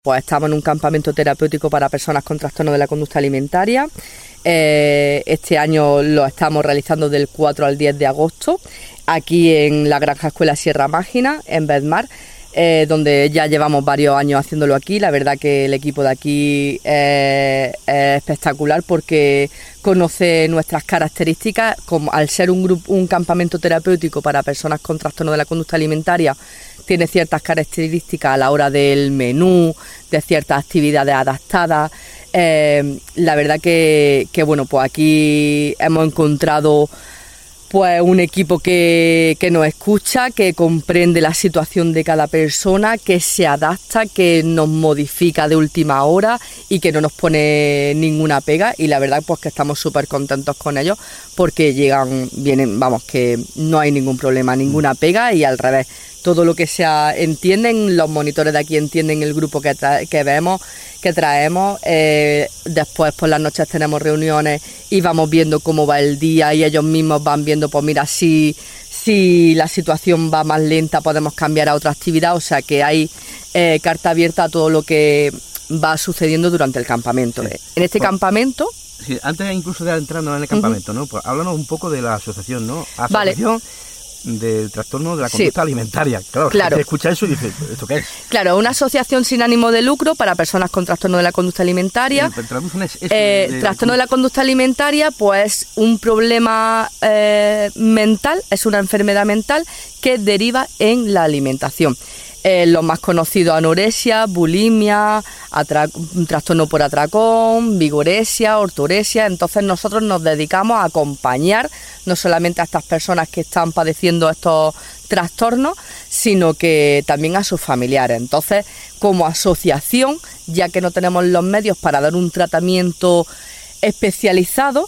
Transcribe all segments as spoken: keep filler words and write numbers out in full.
Pues estamos en un campamento terapéutico para personas con trastorno de la conducta alimentaria. Eh, este año lo estamos realizando del cuatro al diez de agosto, aquí en la Granja Escuela Sierra Mágina, en Bedmar, eh, donde ya llevamos varios años haciéndolo aquí. La verdad que el equipo de aquí eh, es espectacular porque conoce nuestras características, como al ser un grupo, un campamento terapéutico para personas con trastorno de la conducta alimentaria. Tiene ciertas características a la hora del menú, de ciertas actividades adaptadas. Eh, la verdad que, que bueno, pues aquí hemos encontrado pues un equipo que, que nos escucha, que comprende la situación de cada persona, que se adapta, que nos modifica de última hora y que no nos pone ninguna pega. Y la verdad pues que estamos súper contentos con ellos porque llegan, vienen, vamos, que no hay ningún problema, ninguna pega y al revés. Todo lo que sea, entienden, los monitores de aquí entienden el grupo que, tra- que vemos, que traemos. Eh, después por las noches tenemos reuniones y vamos viendo cómo va el día y ellos mismos van viendo, pues mira, si, si la situación va más lenta podemos cambiar a otra actividad. O sea que hay eh, carta abierta a todo lo que va sucediendo durante el campamento. Sí. En este pues, campamento... Sí, antes incluso de entrando en el campamento, uh-huh. ¿no? Pues háblanos un poco de la asociación, ¿no? Asociación... Vale. Del trastorno de la conducta sí. alimentaria. Claro, claro. Se escucha eso y dice, ¿esto qué es? Claro, una asociación sin ánimo de lucro para personas con trastorno de la conducta alimentaria. Es, es eh, de, trastorno de la conducta alimentaria, pues un problema eh, mental, es una enfermedad mental que deriva en la alimentación. Eh, los más conocidos: anorexia, bulimia, atra- trastorno por atracón, vigoresia, ortoresia. Entonces nosotros nos dedicamos a acompañar no solamente a estas personas que están padeciendo estos trastornos, sino que también a sus familiares. Entonces, como asociación, ya que no tenemos los medios para dar un tratamiento especializado,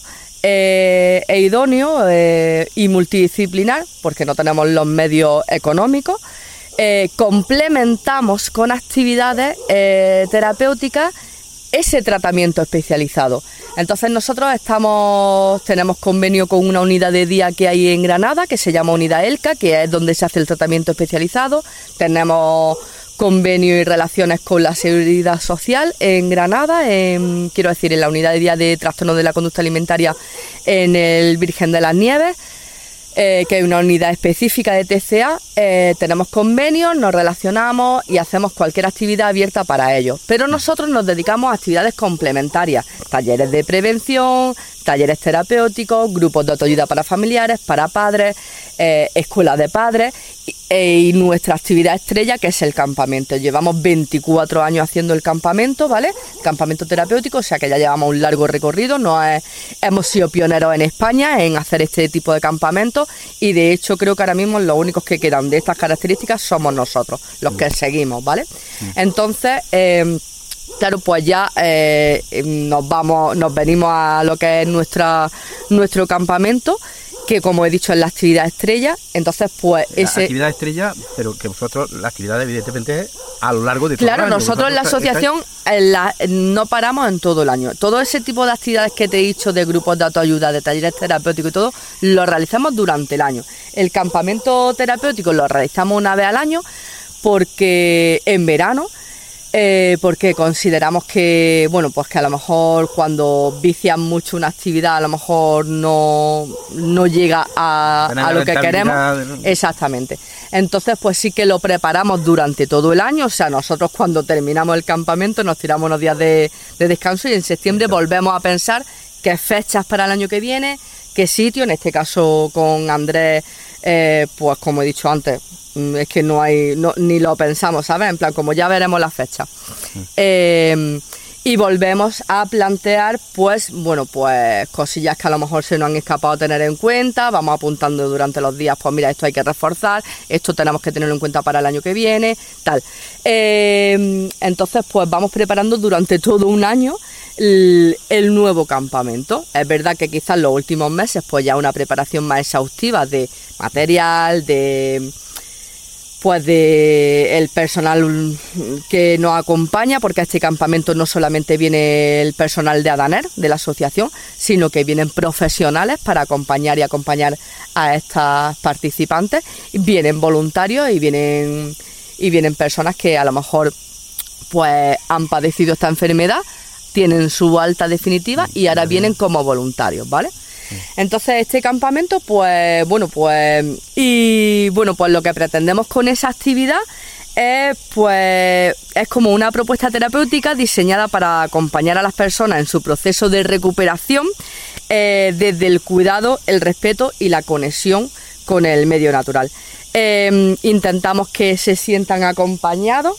Eh, e idóneo eh, y multidisciplinar, porque no tenemos los medios económicos, eh, complementamos con actividades eh, terapéuticas ese tratamiento especializado. Entonces nosotros estamos tenemos convenio con una unidad de día que hay en Granada, que se llama Unidad ELCA, que es donde se hace el tratamiento especializado. Tenemos convenio y relaciones con la Seguridad Social en Granada, en, quiero decir, en la unidad de día de trastorno de la conducta alimentaria en el Virgen de las Nieves, eh, que es una unidad específica de T C A. Eh, tenemos convenios, nos relacionamos y hacemos cualquier actividad abierta para ellos. Pero nosotros nos dedicamos a actividades complementarias, talleres de prevención, talleres terapéuticos, grupos de autoayuda para familiares, para padres, eh, escuelas de padres y, eh, y nuestra actividad estrella, que es el campamento. Llevamos veinticuatro años haciendo el campamento, ¿vale? Campamento terapéutico, o sea que ya llevamos un largo recorrido. No es, hemos sido pioneros en España en hacer este tipo de campamentos y de hecho creo que ahora mismo los únicos que quedan de estas características somos nosotros, los que seguimos, ¿vale? Entonces... Eh, Claro, pues ya eh, nos vamos, nos venimos a lo que es nuestra nuestro campamento, que como he dicho es la actividad estrella. Entonces, pues la ese actividad estrella, pero que vosotros la actividad evidentemente es a lo largo de todo claro, el año. Nosotros en la asociación en la, no paramos en todo el año. Todo ese tipo de actividades que te he dicho, de grupos de autoayuda, de talleres terapéuticos y todo, lo realizamos durante el año. El campamento terapéutico lo realizamos una vez al año, porque en verano. Eh, porque consideramos que, bueno, pues que a lo mejor cuando vician mucho una actividad, a lo mejor no, no llega a, a lo que queremos. ¿No? Exactamente. Entonces, pues sí que lo preparamos durante todo el año. O sea, nosotros cuando terminamos el campamento nos tiramos unos días de, de descanso y en septiembre volvemos a pensar qué fechas para el año que viene, qué sitio. En este caso con Andrés, eh, pues como he dicho antes, es que no hay, no, ni lo pensamos, ¿sabes? En plan, como ya veremos la fecha. Eh, y volvemos a plantear, pues, bueno, pues cosillas que a lo mejor se nos han escapado tener en cuenta. Vamos apuntando durante los días, pues mira, esto hay que reforzar, esto tenemos que tenerlo en cuenta para el año que viene, tal. Eh, entonces, pues vamos preparando durante todo un año el, el nuevo campamento. Es verdad que quizás los últimos meses, pues ya una preparación más exhaustiva de material, de... pues de el personal que nos acompaña, porque a este campamento no solamente viene el personal de ADANER, de la asociación, sino que vienen profesionales para acompañar y acompañar a estas participantes. Vienen voluntarios y vienen y vienen personas que a lo mejor pues han padecido esta enfermedad, tienen su alta definitiva y ahora vienen como voluntarios, ¿vale? Entonces este campamento, pues bueno, pues y bueno, pues lo que pretendemos con esa actividad es pues es como una propuesta terapéutica diseñada para acompañar a las personas en su proceso de recuperación eh, desde el cuidado, el respeto y la conexión con el medio natural. Eh, intentamos que se sientan acompañados,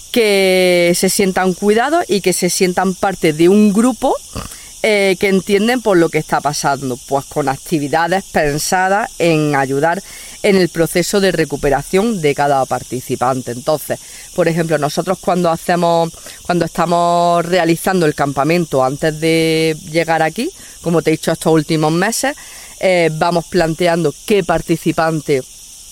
que se sientan cuidados y que se sientan parte de un grupo eh, que entienden por lo que está pasando, pues con actividades pensadas en ayudar en el proceso de recuperación de cada participante. Entonces, por ejemplo, nosotros cuando hacemos, cuando estamos realizando el campamento antes de llegar aquí, como te he dicho estos últimos meses, eh, vamos planteando qué participante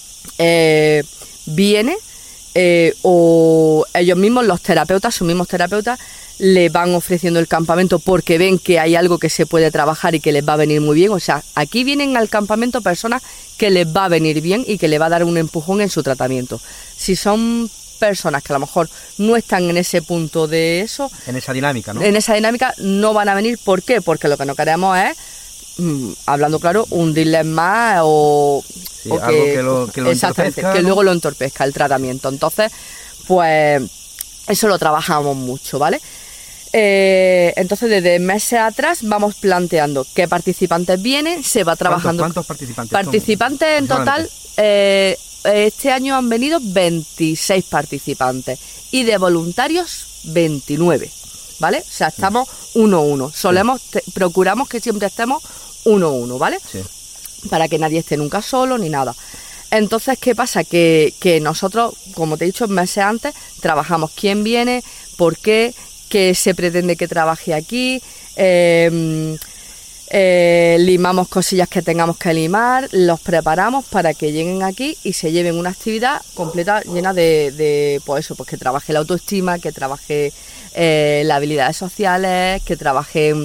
eh, viene eh, o ellos mismos, los terapeutas, sus mismos terapeutas, le van ofreciendo el campamento porque ven que hay algo que se puede trabajar y que les va a venir muy bien. O sea, aquí vienen al campamento personas que les va a venir bien y que les va a dar un empujón en su tratamiento. Si son personas que a lo mejor no están en ese punto de eso, en esa dinámica, ¿no? En esa dinámica no van a venir. ¿Por qué? Porque lo que no queremos es, mmm, hablando claro, hundirles más o, sí, o que, algo que lo, que lo exactamente, entorpezca, que ¿no? luego lo entorpezca el tratamiento. Entonces, pues eso lo trabajamos mucho, ¿vale? Eh, entonces desde meses atrás vamos planteando qué participantes vienen, se va trabajando. ¿Cuántos, cuántos participantes? Participantes en total, eh, este año han venido veintiséis participantes y de voluntarios veintinueve, ¿vale? O sea, estamos uno a uno. Solemos, te, procuramos que siempre estemos uno a uno, ¿vale? Sí. Para que nadie esté nunca solo ni nada. Entonces, ¿qué pasa? Que, que nosotros, como te he dicho meses antes, trabajamos quién viene, por qué, qué se pretende que trabaje aquí, eh, eh, limamos cosillas que tengamos que limar, los preparamos para que lleguen aquí y se lleven una actividad completa llena de, de pues eso, pues que trabaje la autoestima, que trabaje eh, las habilidades sociales, que trabajen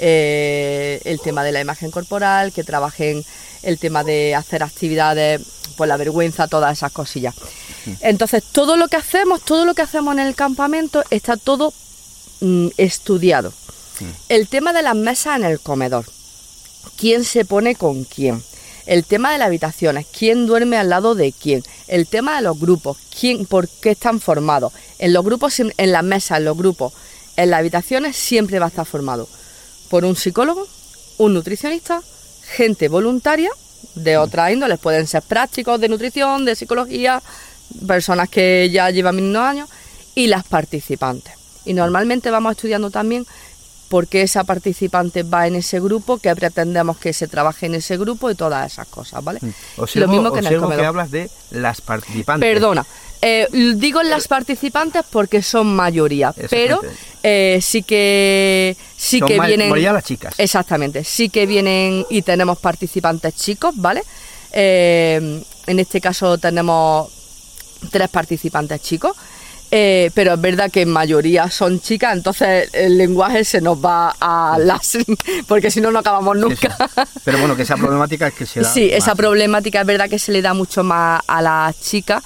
eh, el tema de la imagen corporal, que trabajen el tema de hacer actividades, pues la vergüenza, todas esas cosillas. Entonces, todo lo que hacemos, todo lo que hacemos en el campamento está todo mm, estudiado. Sí. El tema de las mesas en el comedor, quién se pone con quién. El tema de las habitaciones, quién duerme al lado de quién. El tema de los grupos, quién, por qué están formados. En los grupos, en las mesas, en los grupos, en las habitaciones siempre va a estar formado por un psicólogo, un nutricionista, gente voluntaria de otras índoles, pueden ser prácticos de nutrición, de psicología, personas que ya llevan mil años, y las participantes. Y normalmente vamos estudiando también por qué esa participante va en ese grupo, qué pretendemos que se trabaje en ese grupo y todas esas cosas, ¿vale? Observo, Lo mismo que en el comedor. Que hablas de las participantes. Perdona, eh, digo las participantes porque son mayoría, pero eh, sí que sí son que ma- vienen. Mayoría las chicas. Exactamente, sí que vienen y tenemos participantes chicos, ¿vale? Eh, en este caso tenemos tres participantes chicos. Eh, pero es verdad que en mayoría son chicas, entonces el lenguaje se nos va a las... porque si no, no acabamos nunca. Sí, sí. Pero bueno, que esa problemática es que se da Sí, más. Esa problemática es verdad que se le da mucho más a las chicas,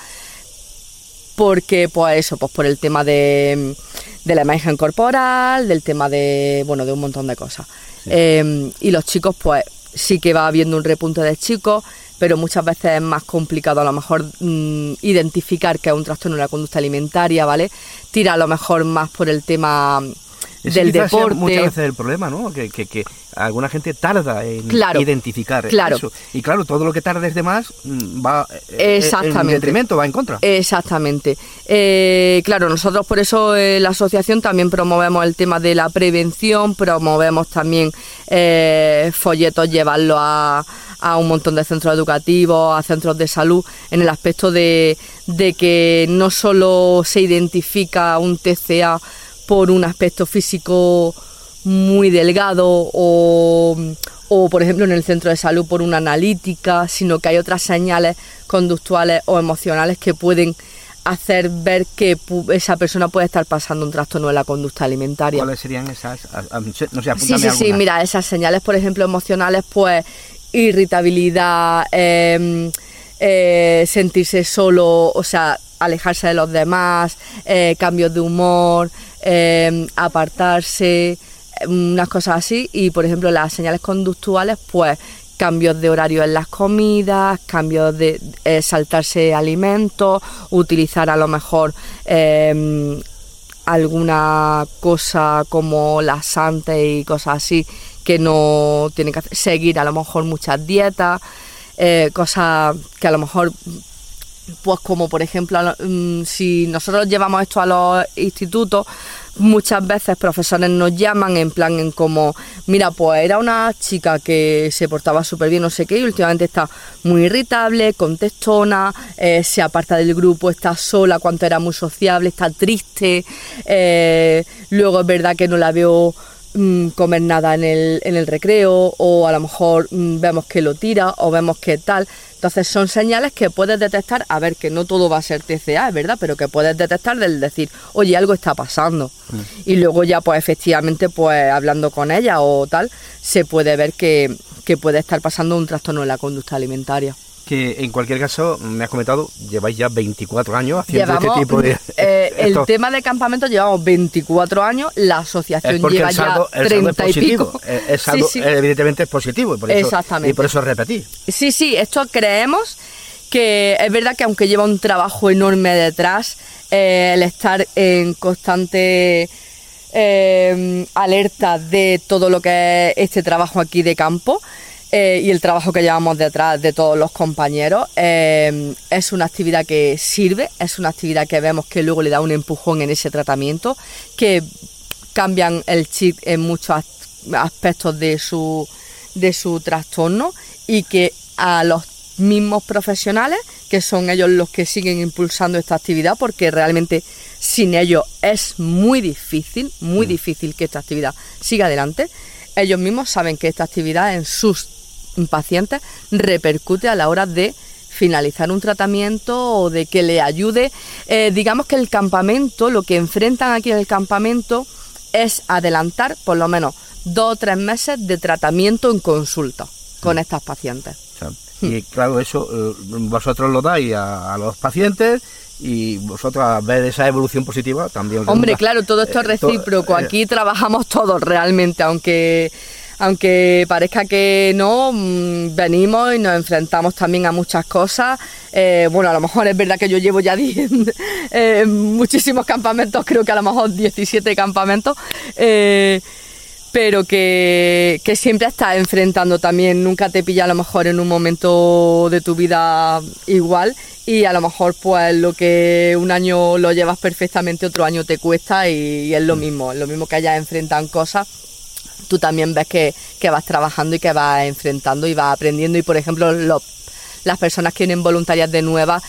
porque pues eso, pues por el tema de, de la imagen corporal, del tema de, bueno, de un montón de cosas. Sí. Eh, y los chicos, pues sí que va habiendo un repunte de chicos, pero muchas veces es más complicado a lo mejor mmm, identificar que es un trastorno de la conducta alimentaria, ¿vale? Tira a lo mejor más por el tema Ese del deporte. Muchas veces el problema, ¿no? Que, que, que alguna gente tarda en claro, identificar claro. eso. Y claro, todo lo que tardes de más va Exactamente. en detrimento, va en contra. Exactamente. Eh, claro, nosotros por eso en la asociación también promovemos el tema de la prevención, promovemos también eh, folletos, llevarlo a... a un montón de centros educativos, a centros de salud, en el aspecto de, de que no solo se identifica un T C A por un aspecto físico muy delgado o, o, por ejemplo, en el centro de salud por una analítica, sino que hay otras señales conductuales o emocionales que pueden hacer ver que esa persona puede estar pasando un trastorno de la conducta alimentaria. ¿Cuáles serían esas? No sé, apúntame sí, sí, alguna. sí, mira, esas señales, por ejemplo, emocionales, pues irritabilidad, eh, eh, sentirse solo, o sea, alejarse de los demás, eh, cambios de humor, eh, apartarse, unas cosas así. Y por ejemplo las señales conductuales, pues cambios de horario en las comidas, cambios de eh, saltarse alimentos, utilizar a lo mejor eh, alguna cosa como laxantes y cosas así que no tienen que hacer, seguir a lo mejor muchas dietas, eh, cosas que a lo mejor, pues como por ejemplo, si nosotros llevamos esto a los institutos, muchas veces profesores nos llaman en plan en como, mira, pues era una chica que se portaba súper bien, no sé qué, y últimamente está muy irritable, contestona, eh, se aparta del grupo, está sola cuando era muy sociable, está triste, eh, luego es verdad que no la veo mmm, comer nada en el, en el recreo, o a lo mejor mmm, vemos que lo tira, o vemos que tal. Entonces son señales que puedes detectar, a ver, que no todo va a ser T C A, es verdad, pero que puedes detectar del decir, oye, algo está pasando. Mm. Y luego ya, pues efectivamente, pues hablando con ella o tal, se puede ver que, que puede estar pasando un trastorno en la conducta alimentaria. Que en cualquier caso, me has comentado, lleváis ya veinticuatro años haciendo llevamos, este tipo de... Eh, el tema de campamento llevamos veinticuatro años, la asociación lleva saldo, ya treinta y pico. El saldo sí, sí. evidentemente es positivo y por eso, exactamente. Y por eso repetí. Sí, sí, esto creemos que es verdad que aunque lleva un trabajo enorme detrás, eh, el estar en constante eh, alerta de todo lo que es este trabajo aquí de campo, Eh, y el trabajo que llevamos detrás de todos los compañeros, eh, es una actividad que sirve, es una actividad que vemos que luego le da un empujón en ese tratamiento, que cambian el chip en muchos aspectos de su, de su trastorno, y que a los mismos profesionales, que son ellos los que siguen impulsando esta actividad, porque realmente sin ellos es muy difícil, muy mm. difícil que esta actividad siga adelante. Ellos mismos saben que esta actividad en sus pacientes repercute a la hora de finalizar un tratamiento o de que le ayude. Eh, digamos que el campamento, lo que enfrentan aquí en el campamento es adelantar por lo menos dos o tres meses de tratamiento en consulta con estas pacientes. O sea, y claro, eso eh, vosotros lo dais a, a los pacientes y vosotros a ver esa evolución positiva también. Hombre, claro, todo esto es recíproco. Aquí eh, trabajamos todos realmente, aunque... Aunque parezca que no, mmm, venimos y nos enfrentamos también a muchas cosas. Eh, bueno, a lo mejor es verdad que yo llevo ya diez, eh, muchísimos campamentos, creo que a lo mejor diecisiete campamentos, eh, pero que, que siempre estás enfrentando también. Nunca te pilla a lo mejor en un momento de tu vida igual, y a lo mejor pues lo que un año lo llevas perfectamente, otro año te cuesta, y, y es lo mismo, es lo mismo que ellas enfrentan cosas. Tú también ves que, que vas trabajando y que vas enfrentando y vas aprendiendo. Y por ejemplo, los, las personas que vienen voluntarias de nuevas,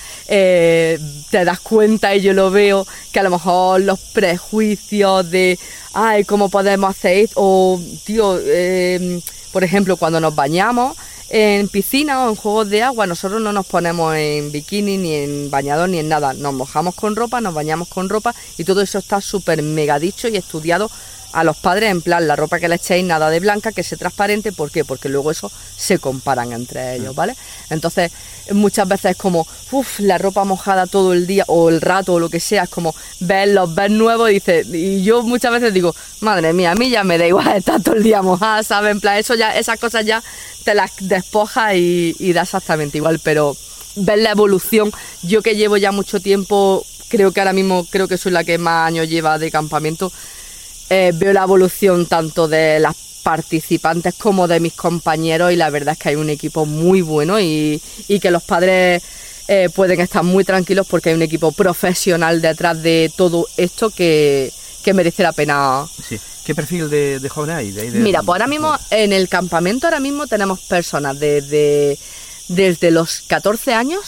eh, te das cuenta, y yo lo veo, que a lo mejor los prejuicios de, ay, ¿cómo podemos hacer esto? O, tío, eh, por ejemplo, cuando nos bañamos en piscina o en juegos de agua, nosotros no nos ponemos en bikini, ni en bañador, ni en nada. Nos mojamos con ropa, nos bañamos con ropa, y todo eso está súper mega dicho y estudiado a los padres, en plan, la ropa que le echéis, nada de blanca, que sea transparente. ¿Por qué? Porque luego eso se comparan entre ellos, ¿vale? Entonces, muchas veces es como, uff, la ropa mojada todo el día, o el rato, o lo que sea, es como verlos, ver nuevos, y dices, y yo muchas veces digo, madre mía, a mí ya me da igual estar todo el día mojada, ¿sabes? En plan, eso ya, esas cosas ya te las despojas y, y da exactamente igual, pero ver la evolución, yo que llevo ya mucho tiempo, creo que ahora mismo, creo que soy la que más años lleva de campamento. Eh, veo la evolución tanto de las participantes como de mis compañeros, y la verdad es que hay un equipo muy bueno, y, y que los padres eh, pueden estar muy tranquilos porque hay un equipo profesional detrás de todo esto que, que merece la pena. Sí. ¿Qué perfil de, de jóvenes hay? De ahí de... Mira, pues ahora mismo en el campamento ahora mismo tenemos personas desde, desde los catorce años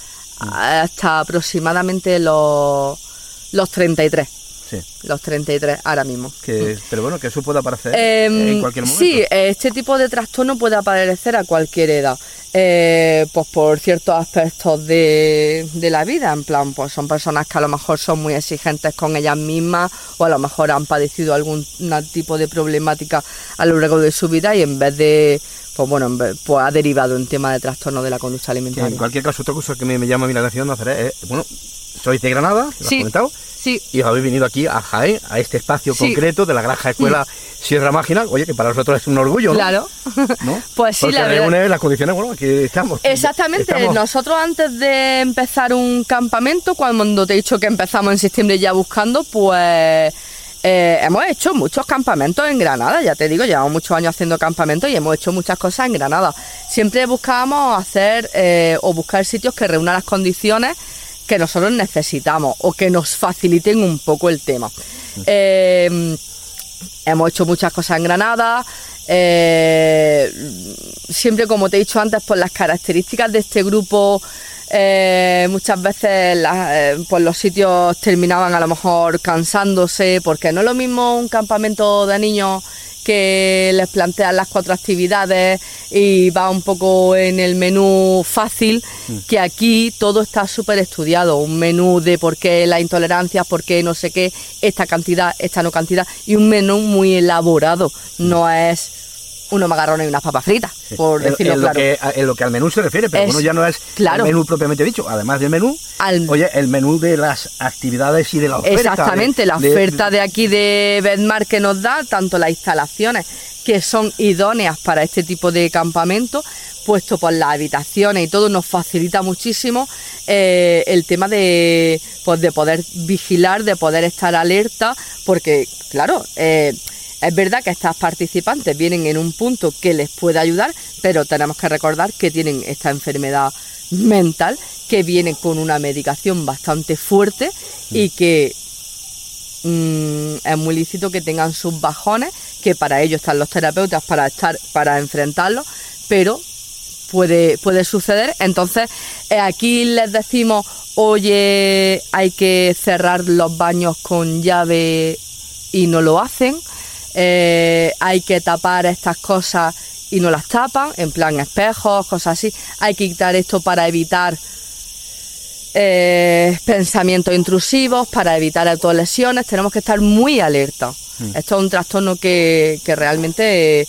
hasta aproximadamente los, los treinta y tres. Sí. Los treinta y tres ahora mismo. Que, pero bueno, que eso puede aparecer eh, en cualquier momento. Sí, este tipo de trastorno puede aparecer a cualquier edad, eh, pues por ciertos aspectos de, de la vida. En plan, pues son personas que a lo mejor son muy exigentes con ellas mismas, o a lo mejor han padecido algún tipo de problemática a lo largo de su vida, y en vez de... pues bueno, pues ha derivado en tema de trastorno de la conducta alimentaria. Que en cualquier caso, otra cosa que me, me llama a mí la atención, Nazaret, es, bueno, sois de Granada, lo sí. has comentado. Sí. Y os habéis venido aquí a Jaén, a este espacio sí. concreto de la Granja Escuela mm. Sierra Mágina, oye, que para nosotros es un orgullo, ¿no? Claro. ¿No? Pues sí, porque la reúne verdad. las condiciones, bueno, aquí estamos. Exactamente, estamos... nosotros antes de empezar un campamento, cuando te he dicho que empezamos en septiembre ya buscando, pues eh, hemos hecho muchos campamentos en Granada, ya te digo, llevamos muchos años haciendo campamentos y hemos hecho muchas cosas en Granada. Siempre buscábamos hacer eh, o buscar sitios que reúnan las condiciones que nosotros necesitamos o que nos faciliten un poco el tema. Eh, hemos hecho muchas cosas en Granada, eh, siempre como te he dicho antes, por las características de este grupo, eh, muchas veces la, eh, pues los sitios terminaban a lo mejor cansándose, porque no es lo mismo un campamento de niños que les plantean las cuatro actividades y va un poco en el menú fácil, que aquí todo está súper estudiado, un menú de por qué la intolerancia, por qué no sé qué, esta cantidad, esta no cantidad, y un menú muy elaborado, no es unos macarrones y unas papas fritas, sí. por decirlo en, en claro. Lo que, en lo que al menú se refiere, pero es, bueno, ya no es claro. el menú propiamente dicho, además del menú, al, oye, el menú de las actividades y de la oferta. Exactamente, de, la oferta de, de aquí de Bedmar que nos da, tanto las instalaciones que son idóneas para este tipo de campamento, puesto por las habitaciones y todo, nos facilita muchísimo eh, el tema de, pues, de poder vigilar, de poder estar alerta, porque claro, eh, es verdad que estas participantes vienen en un punto que les puede ayudar, pero tenemos que recordar que tienen esta enfermedad mental, que vienen con una medicación bastante fuerte y que mmm, es muy lícito que tengan sus bajones, que para ello están los terapeutas para estar, para enfrentarlos, pero puede, puede suceder. Entonces eh, aquí les decimos, oye, hay que cerrar los baños con llave y no lo hacen. Eh, hay que tapar estas cosas y no las tapan, en plan espejos, cosas así. Hay que quitar esto para evitar eh, pensamientos intrusivos, para evitar autolesiones. Tenemos que estar muy alerta. Mm. Esto es un trastorno que, que realmente eh,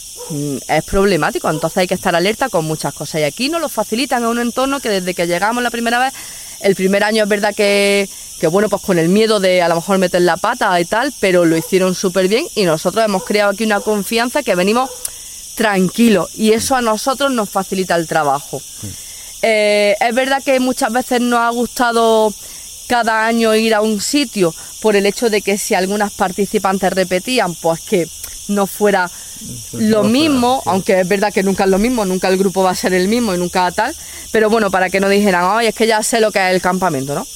es problemático, entonces hay que estar alerta con muchas cosas. Y aquí nos lo facilitan en un entorno que desde que llegamos la primera vez, el primer año es verdad que que bueno, pues con el miedo de a lo mejor meter la pata y tal, pero lo hicieron súper bien y nosotros hemos creado aquí una confianza que venimos tranquilos y eso a nosotros nos facilita el trabajo. Sí. Eh, es verdad que muchas veces nos ha gustado cada año ir a un sitio por el hecho de que si algunas participantes repetían, pues que no fuera lo mismo, aunque es verdad que nunca es lo mismo, nunca el grupo va a ser el mismo y nunca tal, pero bueno, para que no dijeran, ay, es que ya sé lo que es el campamento, ¿no?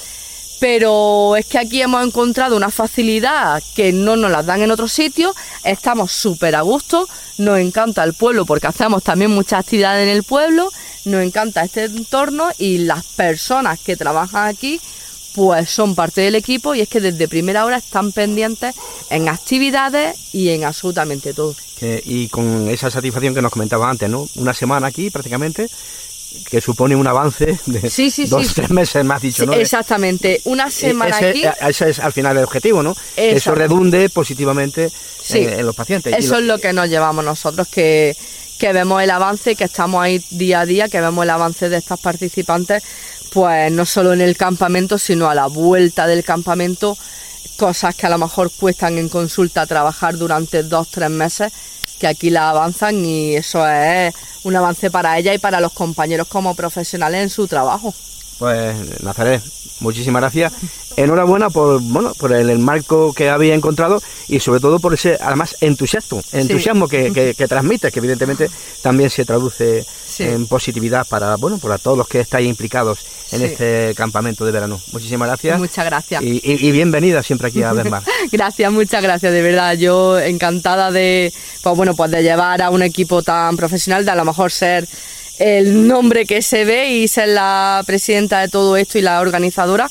Pero es que aquí hemos encontrado una facilidad que no nos las dan en otros sitios, estamos súper a gusto, nos encanta el pueblo porque hacemos también muchas actividades en el pueblo, nos encanta este entorno y las personas que trabajan aquí pues son parte del equipo y es que desde primera hora están pendientes en actividades y en absolutamente todo. Que, y con esa satisfacción que nos comentaba antes, ¿no? Una semana aquí prácticamente, que supone un avance de sí, sí, dos, sí. tres meses, me has dicho, sí, ¿no? Exactamente, una semana ese, aquí. Ese es al final el objetivo, ¿no? Que eso redunde positivamente sí, en, en los pacientes. Eso lo... es lo que nos llevamos nosotros, que, que vemos el avance, que estamos ahí día a día, que vemos el avance de estas participantes, pues no solo en el campamento, sino a la vuelta del campamento, cosas que a lo mejor cuestan en consulta trabajar durante dos, tres meses, que aquí la avanzan y eso es un avance para ella y para los compañeros como profesionales en su trabajo. Pues Nazaret, muchísimas gracias. Enhorabuena por bueno por el, el marco que había encontrado y sobre todo por ese además entusiasmo, entusiasmo sí. que, que, que transmites, que evidentemente también se traduce sí. en positividad para bueno para todos los que estáis implicados en sí. este campamento de verano. Muchísimas gracias. Muchas gracias. Y, y, y bienvenida siempre aquí a Bedmar. Gracias, muchas gracias, de verdad. Yo encantada de pues bueno pues de llevar a un equipo tan profesional, de a lo mejor ser el nombre que se ve y ser la presidenta de todo esto y la organizadora,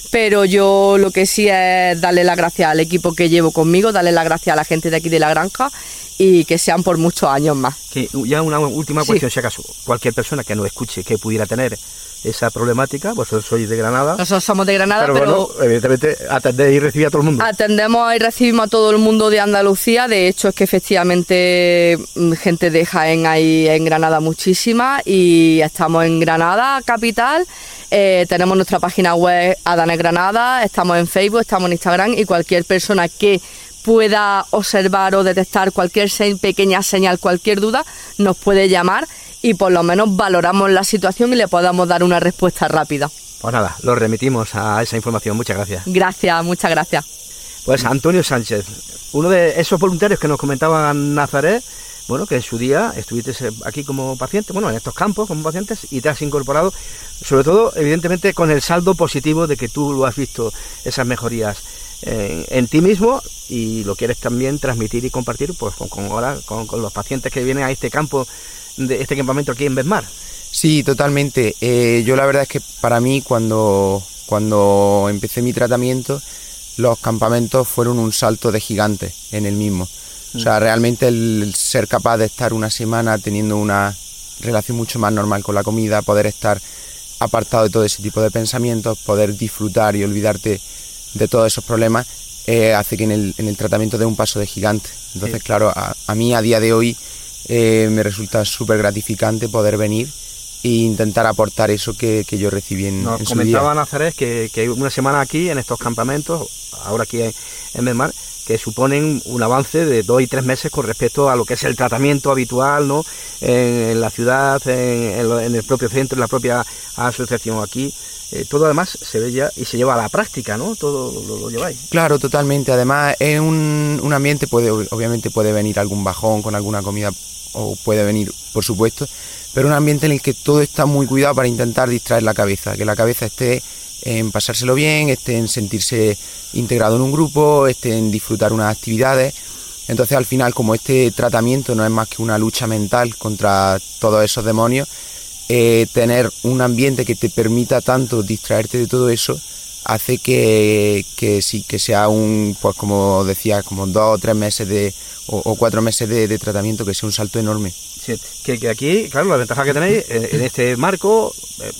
pero yo lo que sí es darle las gracias al equipo que llevo conmigo, darle las gracias a la gente de aquí de la granja y que sean por muchos años más. Que ya una última cuestión, sí. Si acaso cualquier persona que nos escuche que pudiera tener esa problemática, vosotros sois de Granada. Nosotros somos de Granada, pero, pero bueno, evidentemente atendéis y recibís a todo el mundo. Atendemos y recibimos a todo el mundo de Andalucía. De hecho, es que efectivamente gente de Jaén hay en Granada muchísima y estamos en Granada, capital. Eh, tenemos nuestra página web Adanes Granada, estamos en Facebook, estamos en Instagram y cualquier persona que pueda observar o detectar cualquier se- pequeña señal, cualquier duda, nos puede llamar y por lo menos valoramos la situación y le podamos dar una respuesta rápida. Pues nada, lo remitimos a esa información. Muchas gracias. Gracias, muchas gracias. Pues Antonio Sánchez, uno de esos voluntarios que nos comentaba Nazaret, bueno, que en su día estuviste aquí como paciente, bueno, en estos campos como pacientes y te has incorporado, sobre todo, evidentemente, con el saldo positivo de que tú lo has visto, esas mejorías en, en ti mismo y lo quieres también transmitir y compartir pues con, con, ahora, con, con los pacientes que vienen a este campo, de este campamento aquí en Besmar. Sí, totalmente. Eh, yo la verdad es que para mí cuando, cuando empecé mi tratamiento, los campamentos fueron un salto de gigante en el mismo. O sea, realmente el ser capaz de estar una semana teniendo una relación mucho más normal con la comida, poder estar apartado de todo ese tipo de pensamientos, poder disfrutar y olvidarte de todos esos problemas, eh, hace que en el, en el tratamiento dé un paso de gigante. Entonces, sí. claro, a, a mí a día de hoy eh, me resulta súper gratificante poder venir e intentar aportar eso que, que yo recibí en, Nos en su día. Nos comentaba Nazaret que, que una semana aquí en estos campamentos, ahora aquí en, en Besmar, que suponen un avance de dos y tres meses con respecto a lo que es el tratamiento habitual, ¿no? En, en la ciudad, en, en, lo, en el propio centro, en la propia asociación aquí. Eh, todo además se ve ya y se lleva a la práctica, ¿no? Todo lo, lo lleváis. Claro, totalmente. Además es un, un ambiente, puede obviamente puede venir algún bajón con alguna comida o puede venir, por supuesto, pero un ambiente en el que todo está muy cuidado para intentar distraer la cabeza, que la cabeza esté en pasárselo bien, esté en sentirse integrado en un grupo, esté en disfrutar unas actividades. Entonces al final, como este tratamiento no es más que una lucha mental contra todos esos demonios, eh, tener un ambiente que te permita tanto distraerte de todo eso hace que, que sí, que sea un, pues como decía, como dos o tres meses de o, o cuatro meses de, de tratamiento, que sea un salto enorme. Sí, que, que aquí, claro, la ventaja que tenéis en, en este marco,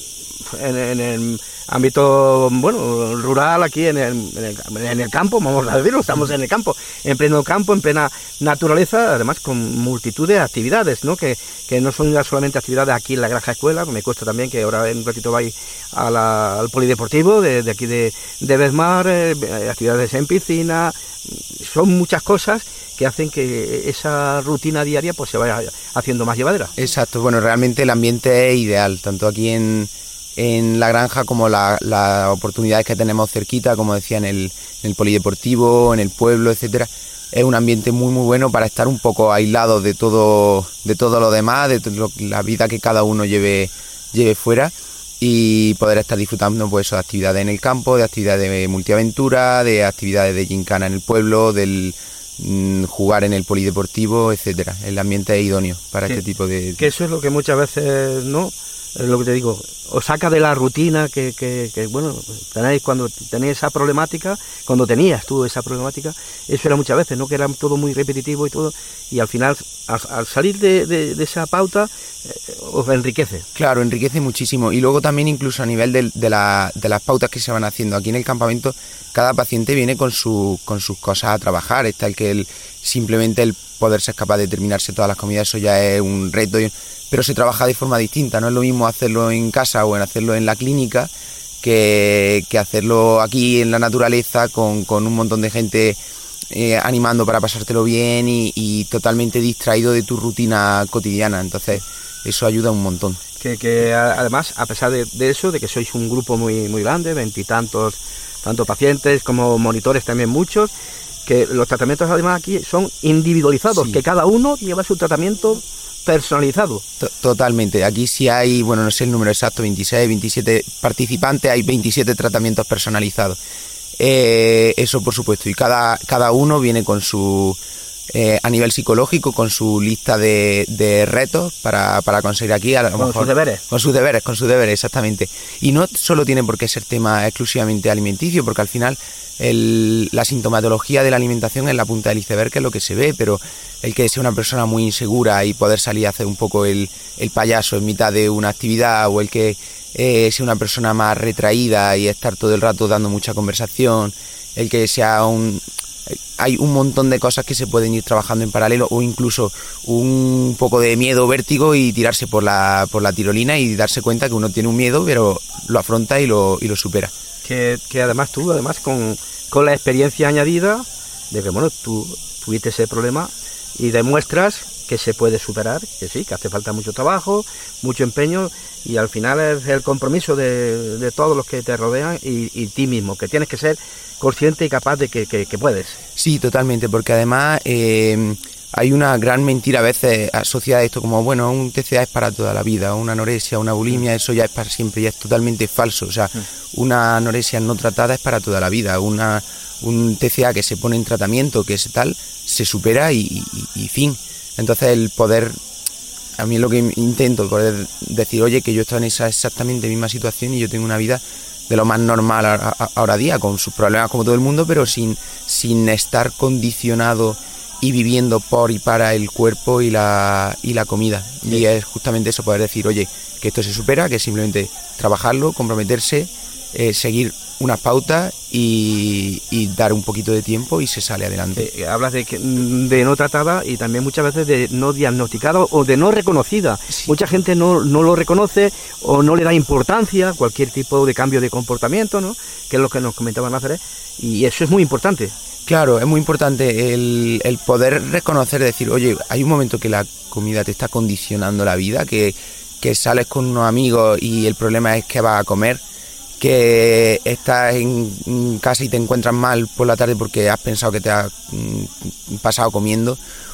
en, en el ámbito, bueno, rural, aquí en el, en, el, en el campo, vamos a decirlo, estamos en el campo, en pleno campo, en plena naturaleza, además con multitud de actividades, ¿no? Que, que no son solamente actividades aquí en la granja escuela, me cuesta también que ahora en un ratito vais a la, al polideportivo de, de aquí de, de Besmar, eh, actividades en piscina, son muchas cosas que hacen que esa rutina diaria pues se vaya haciendo más llevadera. Exacto, bueno, realmente el ambiente es ideal, tanto aquí en en la granja como las la oportunidades que tenemos cerquita, como decía, en el, en el polideportivo, en el pueblo, etcétera. Es un ambiente muy muy bueno para estar un poco aislado de todo de todo lo demás, de todo, la vida que cada uno lleve lleve fuera y poder estar disfrutando pues de actividades en el campo, de actividades de multiaventura, de actividades de gincana en el pueblo, del mmm, jugar en el polideportivo, etcétera. El ambiente es idóneo para sí, este tipo de... Que eso es lo que muchas veces, ¿no? Es lo que te digo, os saca de la rutina que, que, que, bueno, tenéis cuando tenéis esa problemática, cuando tenías tú esa problemática, eso era muchas veces, ¿no? Que era todo muy repetitivo y todo, y al final, al, al salir de, de, de esa pauta, eh, os enriquece. Claro, enriquece muchísimo, y luego también incluso a nivel de, de, la, de las pautas que se van haciendo aquí en el campamento, cada paciente viene con, su, con sus cosas a trabajar, está el que el, simplemente el poder ser capaz de terminarse todas las comidas, eso ya es un reto, y, pero se trabaja de forma distinta, no es lo mismo hacerlo en casa o en hacerlo en la clínica que, que hacerlo aquí en la naturaleza con, con un montón de gente eh, animando para pasártelo bien y, y totalmente distraído de tu rutina cotidiana, entonces eso ayuda un montón. Que, que además, a pesar de, de eso, de que sois un grupo muy, muy grande, veintitantos, tanto pacientes como monitores también muchos, que los tratamientos además aquí son individualizados, sí. Que cada uno lleva su tratamiento personalizado. Totalmente, aquí sí hay, bueno, no sé el número exacto, veintiséis, veintisiete participantes, hay veintisiete tratamientos personalizados. Eh, eso por supuesto, y cada, cada uno viene con su eh, a nivel psicológico, con su lista de, de retos para, para conseguir aquí, a lo con mejor, sus deberes. Con sus deberes, con sus deberes, exactamente. Y no solo tiene por qué ser tema exclusivamente alimenticio, porque al final el, la sintomatología de la alimentación es la punta del iceberg, que es lo que se ve, pero el que sea una persona muy insegura y poder salir a hacer un poco el, el payaso en mitad de una actividad, o el que eh, sea una persona más retraída y estar todo el rato dando mucha conversación, el que sea un... Hay un montón de cosas que se pueden ir trabajando en paralelo, o incluso un poco de miedo o vértigo y tirarse por la, por la tirolina y darse cuenta que uno tiene un miedo, pero lo afronta y lo, y lo supera. Que, que además tú, además con, con la experiencia añadida de que, bueno, tú tuviste ese problema y demuestras que se puede superar, que sí, que hace falta mucho trabajo, mucho empeño, y al final es el compromiso de, de todos los que te rodean y, y ti mismo, que tienes que ser consciente y capaz de que, que, que puedes. Sí, totalmente, porque además eh, hay una gran mentira a veces asociada a esto, como, bueno, un T C A es para toda la vida, una anorexia, una bulimia, eso ya es para siempre, y es totalmente falso. O sea, una anorexia no tratada es para toda la vida, una un T C A que se pone en tratamiento, que es tal, se supera y, y, y fin. Entonces el poder, a mí es lo que intento, poder decir, oye, que yo estoy en esa exactamente misma situación y yo tengo una vida de lo más normal a, a, ahora día, con sus problemas como todo el mundo, pero sin, sin estar condicionado y viviendo por y para el cuerpo y la, y la comida. Sí. Y es justamente eso, poder decir, oye, que esto se supera, que es simplemente trabajarlo, comprometerse, eh, seguir unas pautas y, y dar un poquito de tiempo y se sale adelante. Sí, hablas de, que, de no tratada y también muchas veces de no diagnosticada o de no reconocida. Sí. Mucha gente no, no lo reconoce o no le da importancia a cualquier tipo de cambio de comportamiento, ¿no? Que es lo que nos comentaba Nazaret, y eso es muy importante. Claro, es muy importante el, el poder reconocer, decir, oye, hay un momento que la comida te está condicionando la vida, que, que sales con unos amigos y el problema es que vas a comer, que estás en casa y te encuentras mal por la tarde porque has pensado que te has mm, pasado comiendo,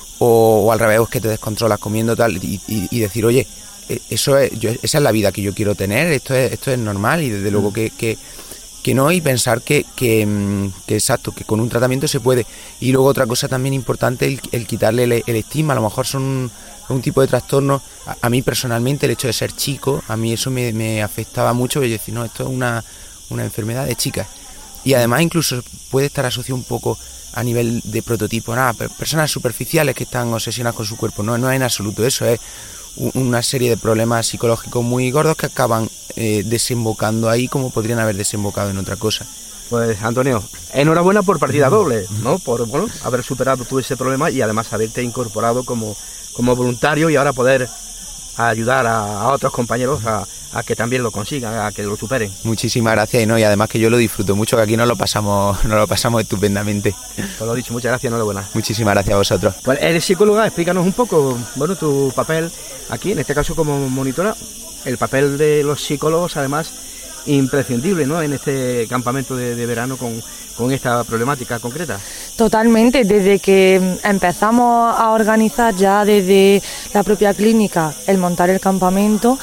o, o al revés, que te descontrolas comiendo tal, y, y, y decir, oye, eso es, yo, esa es la vida que yo quiero tener, esto es, esto es normal, y desde luego que, que, que no, y pensar que, que, que exacto, que con un tratamiento se puede. Y luego otra cosa también importante, el, el quitarle el, el estigma. A lo mejor son un tipo de trastorno. A, a mí personalmente el hecho de ser chico, a mí eso me, me afectaba mucho, y decir, no, esto es una, una enfermedad de chicas. Y además incluso puede estar asociado un poco a nivel de prototipo, nada, personas superficiales que están obsesionadas con su cuerpo. No, no es en absoluto eso, es una serie de problemas psicológicos muy gordos que acaban eh, desembocando ahí, como podrían haber desembocado en otra cosa. Pues Antonio, enhorabuena por partida doble, ¿no? Por, bueno, haber superado tú ese problema y además haberte incorporado como, como voluntario, y ahora poder ayudar a, a otros compañeros a, a que también lo consigan, a que lo superen. Muchísimas gracias, y no, y además que yo lo disfruto mucho, que aquí nos lo pasamos, nos lo pasamos estupendamente. Pues lo dicho, muchas gracias, enhorabuena. Muchísimas gracias a vosotros. Pues eres psicóloga, explícanos un poco, bueno, tu papel aquí, en este caso como monitora, el papel de los psicólogos, además, imprescindible, ¿no?, en este campamento de, de verano con, con esta problemática concreta. Totalmente, desde que empezamos a organizar ya desde la propia clínica el montar el campamento,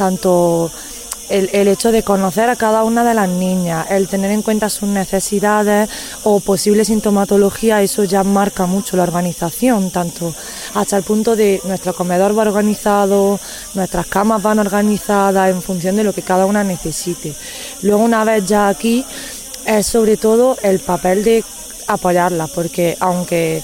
tanto el, el hecho de conocer a cada una de las niñas, el tener en cuenta sus necesidades o posible sintomatología, eso ya marca mucho la organización, tanto hasta el punto de nuestro comedor va organizado, nuestras camas van organizadas en función de lo que cada una necesite. Luego, una vez ya aquí, es sobre todo el papel de apoyarla, porque aunque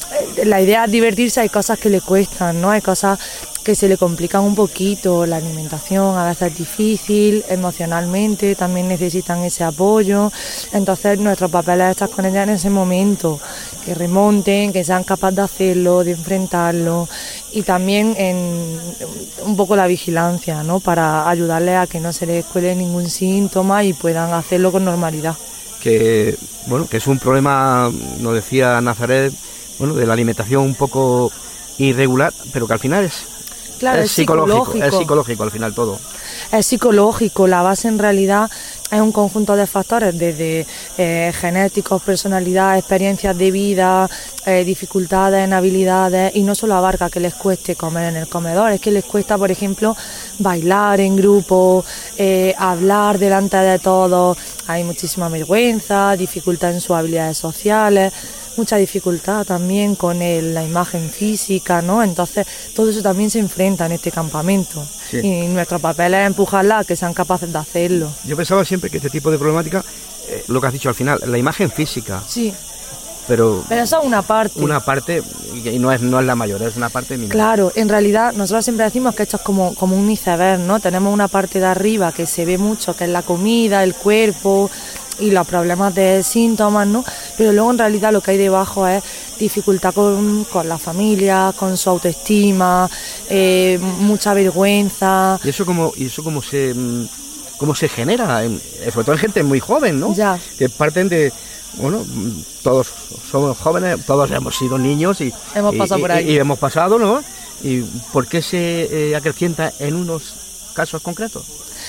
la idea es divertirse, hay cosas que le cuestan, ¿no? Hay cosas que se le complican un poquito, la alimentación a veces es difícil, emocionalmente también necesitan ese apoyo, entonces nuestro papel es estar con ellas en ese momento, que remonten, que sean capaces de hacerlo, de enfrentarlo, y también en un poco la vigilancia, ¿no?, para ayudarles a que no se les cuele ningún síntoma y puedan hacerlo con normalidad. Que, bueno, que es un problema, nos decía Nazaret, bueno, de la alimentación un poco irregular, pero que al final es, claro, es, es psicológico, psicológico. es psicológico al final todo. Es psicológico, la base en realidad es un conjunto de factores, desde eh, genéticos, personalidad, experiencias de vida, eh, dificultades en habilidades, y no solo abarca que les cueste comer en el comedor, es que les cuesta, por ejemplo, bailar en grupo, eh, hablar delante de todos, hay muchísima vergüenza, dificultad en sus habilidades sociales. mucha dificultad también con el, la imagen física, ¿no? Entonces todo eso también se enfrenta en este campamento. Sí. Y nuestro papel es empujarla a que sean capaces de hacerlo. Yo pensaba siempre que este tipo de problemática, eh, lo que has dicho al final, la imagen física. Sí. Pero, pero eso es una parte. Una parte, y no es, no es la mayor, es una parte mínima. Claro, en realidad nosotros siempre decimos que esto es como, como un iceberg, ¿no? Tenemos una parte de arriba que se ve mucho, que es la comida, el cuerpo y los problemas de síntomas, ¿no? Pero luego en realidad lo que hay debajo es dificultad con, con la familia, con su autoestima, eh, mucha vergüenza. ¿Y eso cómo, y eso cómo se, cómo se genera? En, sobre todo en gente muy joven, ¿no? Ya. Que parten de... Bueno, todos somos jóvenes, todos hemos sido niños y hemos pasado y, por ahí. Y, y hemos pasado, ¿no? ¿Y por qué se eh, acrecienta en unos casos concretos?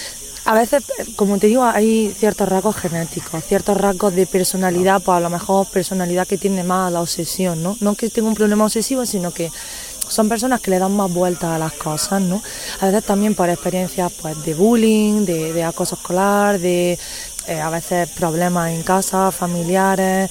A veces, como te digo, hay ciertos rasgos genéticos, ciertos rasgos de personalidad, pues a lo mejor personalidad que tiende más a la obsesión, ¿no? No que tenga un problema obsesivo, sino que son personas que le dan más vueltas a las cosas, ¿no? A veces también por experiencias pues de bullying, de, de acoso escolar, de eh, a veces problemas en casa, familiares,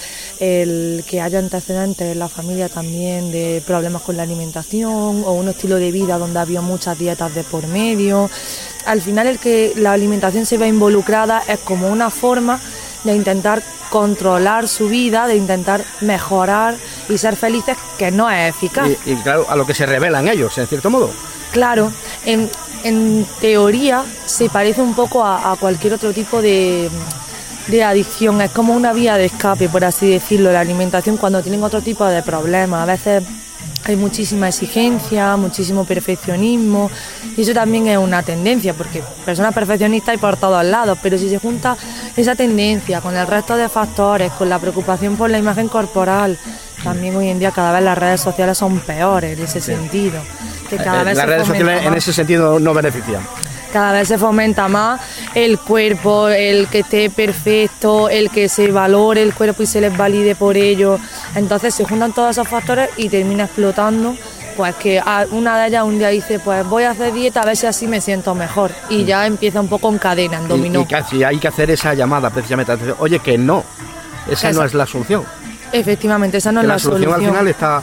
el que haya antecedentes en la familia también de problemas con la alimentación o un estilo de vida donde había muchas dietas de por medio. Al final el que la alimentación se vea involucrada es como una forma de intentar controlar su vida, de intentar mejorar y ser felices, que no es eficaz. Y, y claro, a lo que se revelan ellos, en cierto modo. Claro, en, en teoría se parece un poco a, a cualquier otro tipo de, de adicción, es como una vía de escape, por así decirlo, la alimentación cuando tienen otro tipo de problemas. A veces hay muchísima exigencia, muchísimo perfeccionismo y eso también es una tendencia porque personas perfeccionistas hay por todos lados, pero si se junta esa tendencia con el resto de factores, con la preocupación por la imagen corporal, también hoy en día cada vez las redes sociales son peores en ese sí. sentido. Que cada vez las redes sociales más. En ese sentido no benefician. Cada vez se fomenta más el cuerpo, el que esté perfecto, el que se valore el cuerpo y se les valide por ello. Entonces se juntan todos esos factores y termina explotando, pues que una de ellas un día dice, pues voy a hacer dieta a ver si así me siento mejor. Y ya empieza un poco en cadena, en dominó. Y, y casi hay que hacer esa llamada precisamente, oye, que no, esa, esa no es la solución. Efectivamente, esa no que es la, la solución. La solución al final está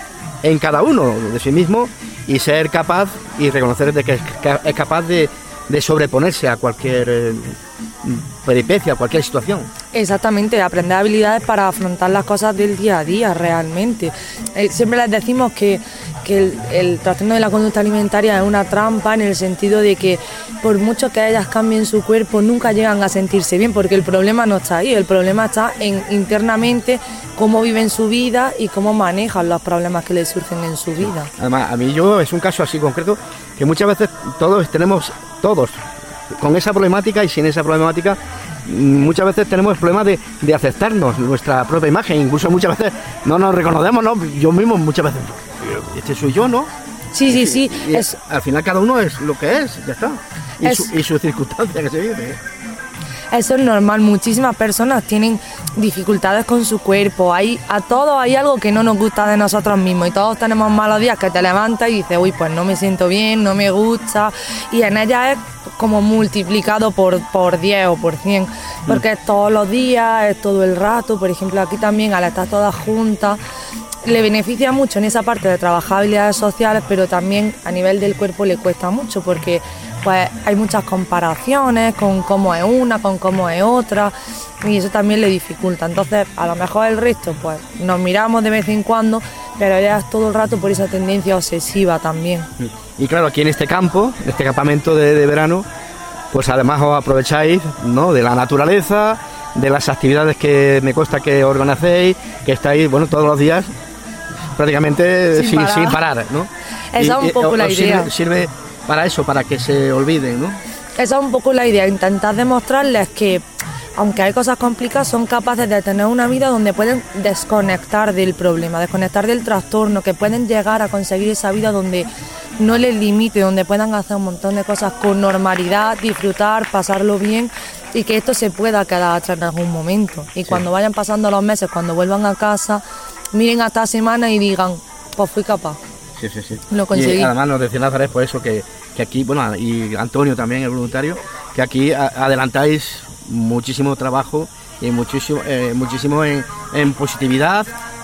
en cada uno de sí mismo y ser capaz y reconocer de que es capaz de, de sobreponerse a cualquier eh, peripecia, a cualquier situación. Exactamente, aprender habilidades para afrontar las cosas del día a día realmente. Eh, siempre les decimos que, que el, el trastorno de la conducta alimentaria es una trampa en el sentido de que por mucho que ellas cambien su cuerpo nunca llegan a sentirse bien porque el problema no está ahí, el problema está en internamente cómo viven su vida y cómo manejan los problemas que les surgen en su vida. Además, a mí yo es un caso así concreto que muchas veces todos tenemos, todos, con esa problemática y sin esa problemática, muchas veces tenemos problemas de, de aceptarnos nuestra propia imagen, incluso muchas veces no nos reconocemos, ¿no? Yo mismo muchas veces, este soy yo, ¿no? Sí, sí, sí. Y, y es, al final cada uno es lo que es, ya está. Y, es, su, y su circunstancia que se vive. Eso es normal, muchísimas personas tienen dificultades con su cuerpo, hay, a todos hay algo que no nos gusta de nosotros mismos y todos tenemos malos días que te levantas y dices, uy, pues no me siento bien, no me gusta, y en ella es como multiplicado por, por diez o por cien, porque es todos los días, es todo el rato. Por ejemplo, aquí también al estar todas juntas le beneficia mucho en esa parte de trabajar habilidades sociales, pero también a nivel del cuerpo le cuesta mucho porque pues hay muchas comparaciones con cómo es una, con cómo es otra, y eso también le dificulta. Entonces, a lo mejor el resto, pues nos miramos de vez en cuando, pero ya es todo el rato por esa tendencia obsesiva también. Y claro, aquí en este campo, en este campamento de, de verano, pues además os aprovecháis, ¿no?, de la naturaleza, de las actividades que me consta que organicéis, que estáis, bueno, todos los días prácticamente sin, sin, parar. sin parar, ¿no? Esa es un poco y, la idea. Sirve, sirve para eso, para que se olviden, ¿no? Esa es un poco la idea, intentar demostrarles que, aunque hay cosas complicadas, son capaces de tener una vida donde pueden desconectar del problema, desconectar del trastorno, que pueden llegar a conseguir esa vida donde no les limite, donde puedan hacer un montón de cosas con normalidad, disfrutar, pasarlo bien, y que esto se pueda quedar atrás en algún momento. Y sí. Cuando vayan pasando los meses, cuando vuelvan a casa, miren a esta semana y digan, pues fui capaz. Sí, sí, sí. Lo conseguí. Y además nos decía Nazaret por eso que, que aquí, bueno, y Antonio también, el voluntario, que aquí a, adelantáis muchísimo trabajo y muchísimo, eh, muchísimo en, en positividad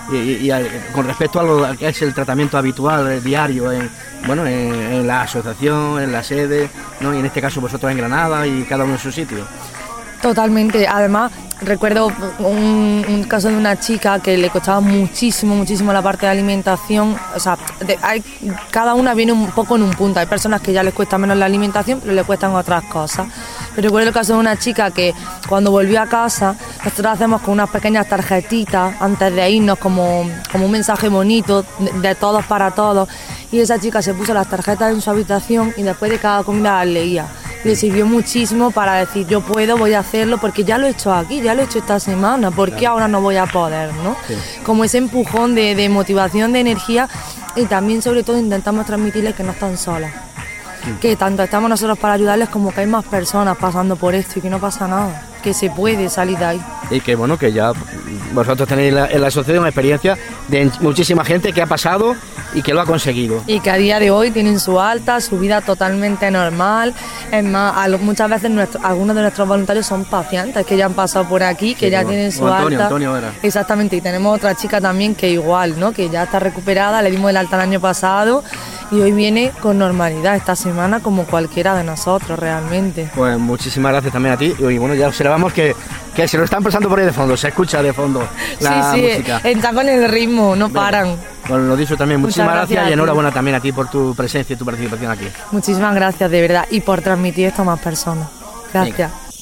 y, y, y con respecto a lo que es el tratamiento habitual, eh, diario, en, bueno, en, en la asociación, en la sede, ¿no? Y en este caso vosotros en Granada y cada uno en su sitio. Totalmente, además recuerdo un, un caso de una chica que le costaba muchísimo, muchísimo la parte de alimentación, o sea, de, hay, cada una viene un poco en un punto, hay personas que ya les cuesta menos la alimentación, pero les cuestan otras cosas. Pero recuerdo el caso de una chica que cuando volvió a casa, nosotros hacemos con unas pequeñas tarjetitas antes de irnos, como, como un mensaje bonito, de, de todos para todos, y esa chica se puso las tarjetas en su habitación y después de cada comida las leía. Le sirvió muchísimo para decir, yo puedo, voy a hacerlo, porque ya lo he hecho aquí, ya lo he hecho esta semana, ¿por qué claro. ahora no voy a poder? ¿No? Sí. Como ese empujón de, de motivación, de energía, y también sobre todo intentamos transmitirles que no están solas. Sí. Que tanto estamos nosotros para ayudarles como que hay más personas pasando por esto y que no pasa nada, que se puede salir de ahí. Y que bueno, que ya vosotros tenéis la, en la asociación experiencia de muchísima gente que ha pasado y que lo ha conseguido. Y que a día de hoy tienen su alta, su vida totalmente normal. Es más, a lo, muchas veces nuestro, algunos de nuestros voluntarios son pacientes que ya han pasado por aquí, que sí, ya tienen su Antonio, alta. Antonio era. Exactamente, y tenemos otra chica también que igual, ¿no? Que ya está recuperada, le dimos el alta el año pasado y hoy viene con normalidad esta semana como cualquiera de nosotros realmente. Pues muchísimas gracias también a ti y bueno, ya observamos que, que se lo están pasando por ahí de fondo, se escucha de fondo la sí, sí, música. Está con el ritmo, no paran. Bueno, lo dicho también, Muchas muchísimas gracias, gracias y enhorabuena también a ti por tu presencia y tu participación aquí. Muchísimas gracias, de verdad, y por transmitir esto a más personas. Gracias. Sí.